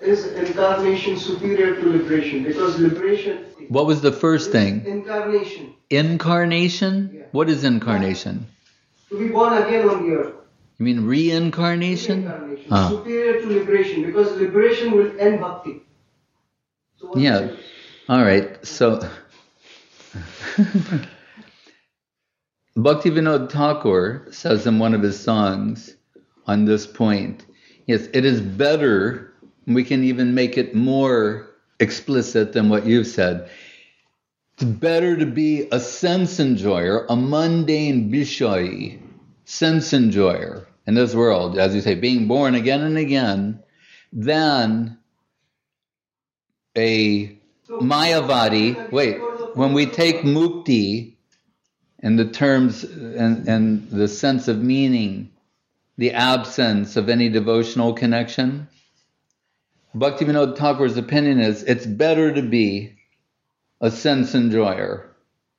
is incarnation superior to liberation? Because liberation... What was the first thing? Incarnation. Incarnation? Yeah. What is incarnation? To be born again on the earth. You mean reincarnation? Reincarnation. Superior to liberation, because liberation will end bhakti. So yeah. All right. So Bhaktivinoda Thakur says in one of his songs on this point, yes, it is better, we can even make it more explicit than what you've said. It's better to be a sense enjoyer, a mundane Vishayi, sense enjoyer in this world, as you say, being born again and again, than a Mayavadi. Wait, when we take mukti in the terms and the sense of meaning, the absence of any devotional connection, Bhaktivinoda Thakur's opinion is it's better to be a sense enjoyer,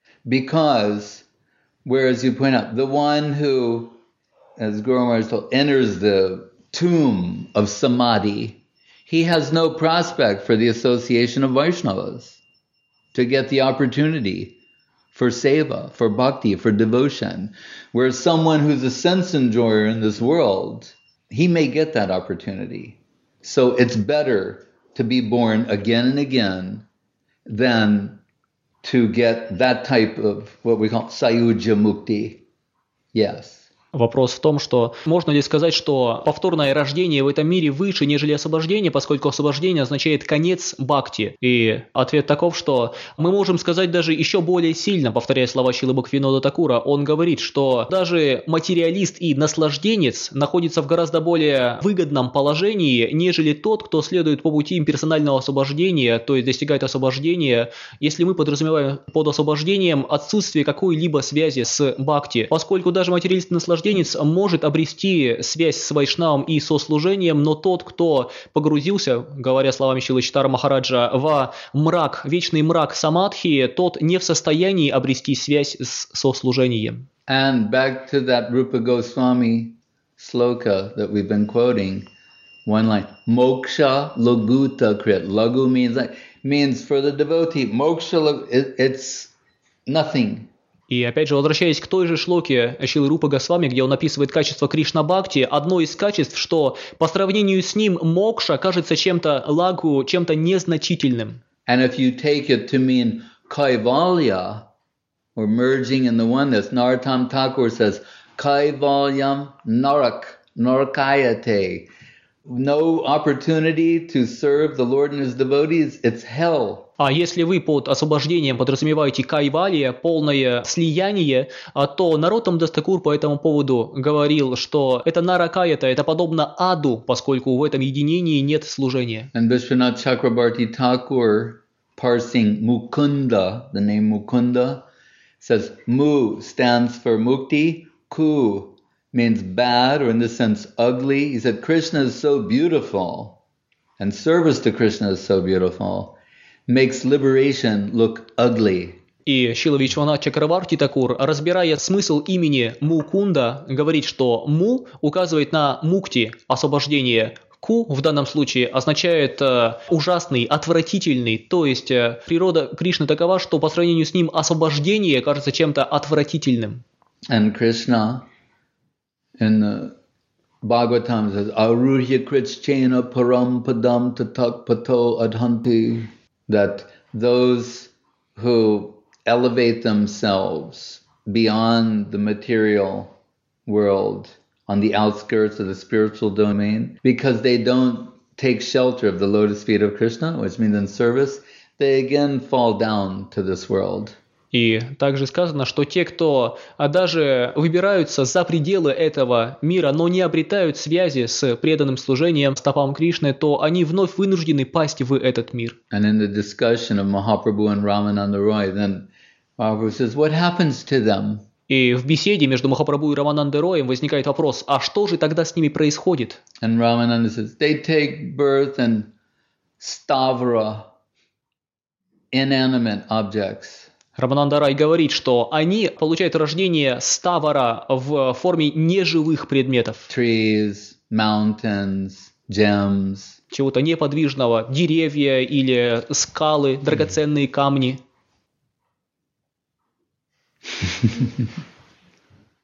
because, whereas you point out, the one who, as Guru Maharaj told, enters the tomb of samadhi, he has no prospect for the association of Vaishnavas to get the opportunity for seva, for bhakti, for devotion. Whereas someone who's a sense enjoyer in this world, he may get that opportunity. So it's better to be born again and again than to get that type of what we call sayuja mukti. Yes. Вопрос в том, что можно ли сказать, что повторное рождение в этом мире выше, нежели освобождение, поскольку освобождение означает конец бхакти. И ответ таков, что мы можем сказать даже еще более сильно, повторяя слова Шрилы Бхактивинода Такура, он говорит, что даже материалист и наслажденец находится в гораздо более выгодном положении, нежели тот, кто следует по пути имперсонального освобождения, то есть достигает освобождения, если мы подразумеваем под освобождением отсутствие какой-либо связи с бхакти, поскольку даже материалист и наслажденец может обрести связь с вайшнавом и сослужением, но тот, кто погрузился, говоря словами Шрилы Чайтанья Махараджа, во мрак, вечный мрак самадхи, тот не в состоянии обрести связь с сослужением. And back to that Rupa Goswami sloka that we've been quoting, one line, moksha laguta krit. Lagu means for the devotee. Moksha, it's nothing. И опять же, возвращаясь к той же шлоке Шрилы Рупы Госвами, где он описывает качество Кришна Бхакти, одно из качеств, что по сравнению с ним мокша кажется чем-то лагу, чем-то незначительным. And if you take it to mean kaivalya, or merging in the oneness, Narottam Thakur says, kaivalyam narakayate. No opportunity to serve the Lord and His devotees, it's hell. А если вы под освобождением подразумеваете кайвалия, полное слияние, то Нароттам Дас Такур по этому поводу говорил, что это наракаята, это подобно аду, поскольку в этом единении нет служения. And Vishwanath Chakrabarti Thakur, parsing Mukunda, the name Mukunda, says Mu stands for mukti, Ku means bad, or in this sense ugly. He said Krishna is so beautiful, and service to Krishna is so beautiful, makes liberation look ugly. И Шрила Вишванат Чакраварти Такур, разбирая смысл имени Мукунда, говорит, что Му указывает на мукти, освобождение. Ку в данном случае означает ужасный, отвратительный, то есть природа Кришны такова, что по сравнению с ним освобождение кажется чем-то отвратительным. And Krishna in the Bhagavatam says, Aruhya Krichena Param Padam Tatak Pato Adhanti, that those who elevate themselves beyond the material world, on the outskirts of the spiritual domain, because they don't take shelter of the lotus feet of Krishna, which means in service, they again fall down to this world. И также сказано, что те, кто даже выбираются за пределы этого мира, но не обретают связи с преданным служением стопам Кришны, то они вновь вынуждены пасть в этот мир. And in the discussion of Mahaprabhu and Ramananda Roy, then Mahaprabhu says, what happens to them? И в беседе между Махапрабху и Раманандой Роем возникает вопрос, а что же тогда с ними происходит? And Ramananda says, they take birth in stavara, inanimate objects. Рамананда Рай говорит, что они получают рождение ставара в форме неживых предметов. Trees, mountains, gems. чего-то неподвижного, деревья или скалы, драгоценные камни.